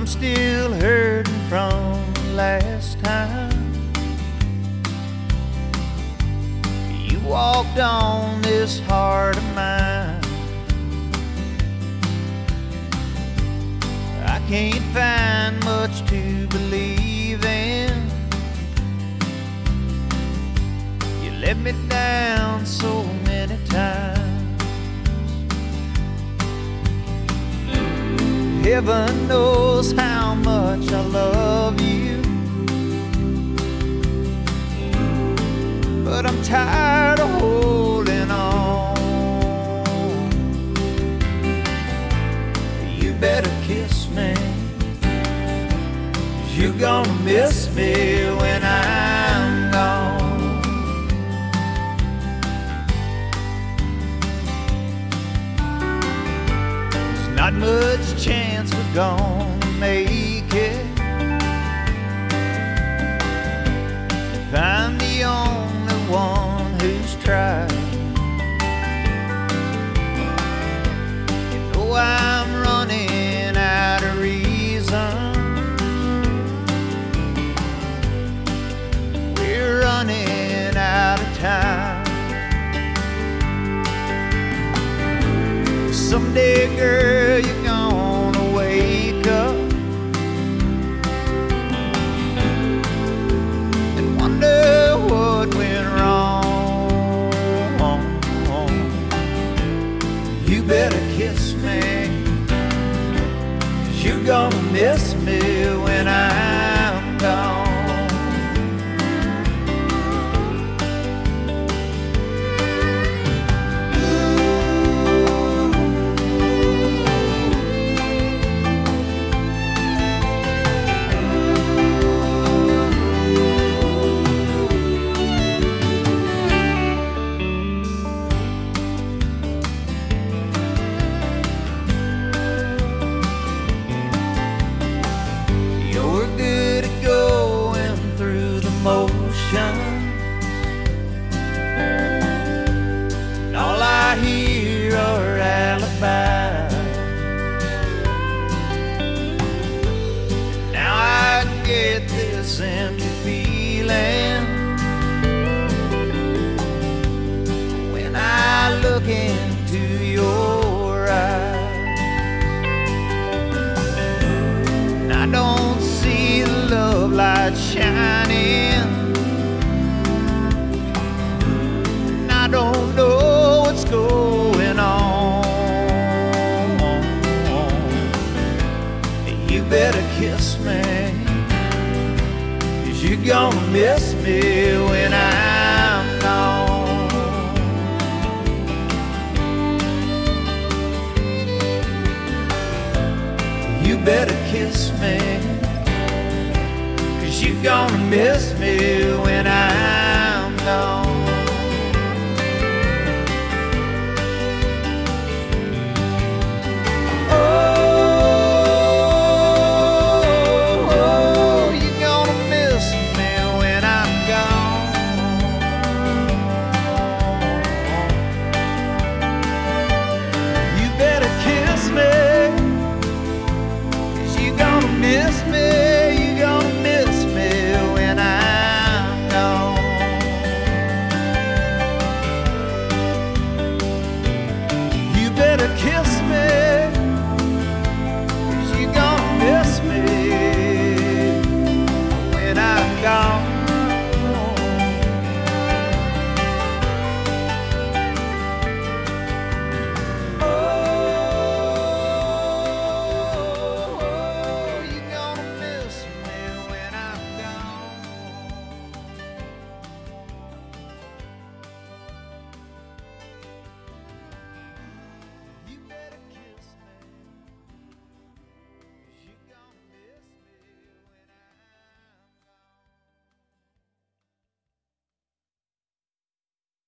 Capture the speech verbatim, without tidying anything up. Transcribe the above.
I'm still hurting from last time you walked on this heart of mine. I can't find much to believe in. You let me down so many times. Heaven knows how much I love you, but I'm tired of holding on. You better kiss me, 'cause you're gonna miss me when I'm gone. Not much chance we're gonna make it if I'm the only one who's tried. You know I'm running out of reasons. We're running out of time. Someday, girl, you're gonna wake up and wonder what went wrong. You better kiss me, 'cause you're gonna miss me when I'm gone. And all I hear are alibis. Now I get this empty feeling when I look into your eyes, and I don't see the love light shining. I don't know what's going on. You better kiss me, 'cause you're gonna miss me when I'm gone. You better kiss me, 'cause you're gonna miss me when I'm gone. Miss me.